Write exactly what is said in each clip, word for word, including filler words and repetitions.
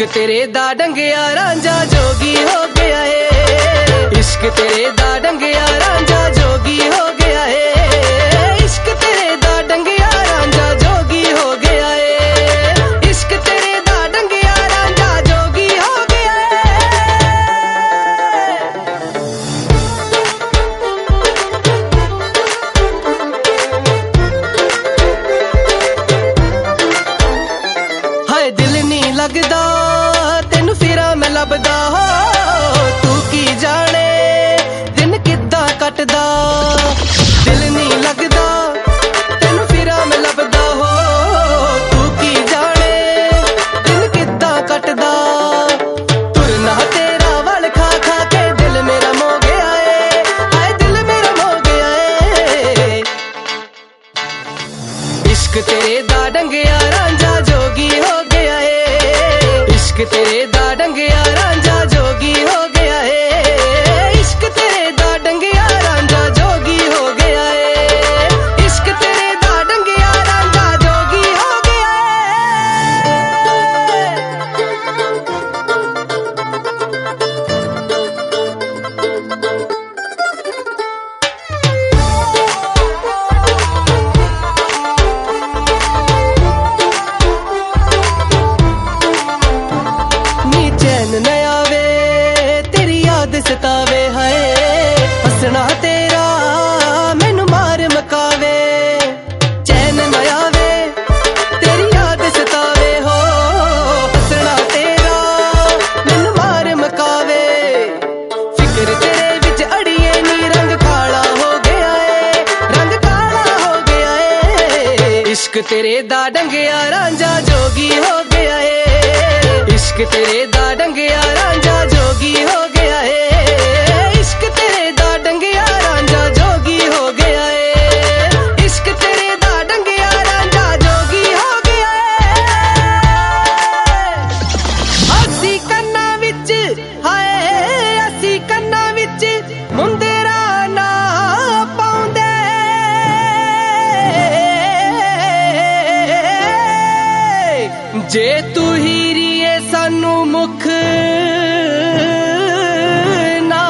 इश्क तेरे दा डंगिया रांझा जोगी हो गया है। इश्क तेरे दा डंगिया रांझा जोगी हो गया है। इश्क तेरे दा डंगिया रांझा जोगी हो गया है। इश्क तेरे दा डंगिया रांझा जोगी हो गया है। हाय दिल नहीं लगदा तेनू फिरा मैं लभदा हो, तू की जाने दिन किद्दां कटदा। दिल नहीं लगदा तेनू फिरा मैं लभदा हो, तू की जाने दिन किद्दां कटदा। तुरना तेरा वल खा खा के दिल मेरा मो गया है। हाय दिल मेरा मो गया है। इश्क तेरे दा डंगिया रांझा जोगी हो गया है। इश्क तेरे दा डंगिया रांझा जोगी हो गया है। इश्क तेरे दा डंगिया रांझा जोगी हो गया है। इश्क तेरे दा डंगिया रांझा जोगी हो गया नी चैन न आवे तेरी याद सतावे। हाय हसना तेरा मैनू मार मकावे। चैन न आवे तेरी याद सतावे हो, हसना तेरा मैनू मार मकावे। फिक्र तेरे विच अड़िए नी रंग काला हो गया है। रंग काला हो गया है। इश्क तेरे दा डंगिया रांझा जोगी हो गया है। इश्क तेरे दा डंगिया रांझा जोगी हो गया है। इश्क तेरे दा डंगिया रांझा जोगी हो गया है। इश्क तेरे दा डंगिया रांझा जोगी हो गया है। असी कन्ना विच हाय असी कन्ना विच मुंदेरा ना पाउंदे। जे तू हीरीए सानू मुख ना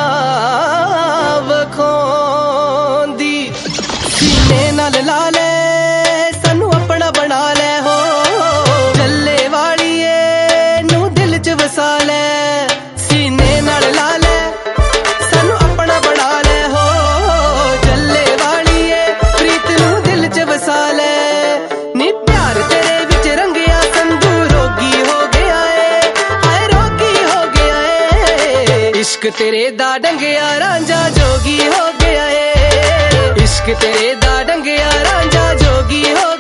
वखोंदी। सीने नाल ला ले सानू अपना बना ले हो, जल्ले वालिए नू दिल च वसा ले। सीने नाल ला ले सानू अपना बना ले हो, जल्ले वालिए प्रीत नू दिल च वसा ले। नी प्यार तेरे विच रंगिया संधू रोगी हो गया है। हाय रोगी हो गया है। इश्क तेरे दा डंगिया रांझा जोगी हो गया है। इश्क तेरे दा डंगिया रांझा जोगी हो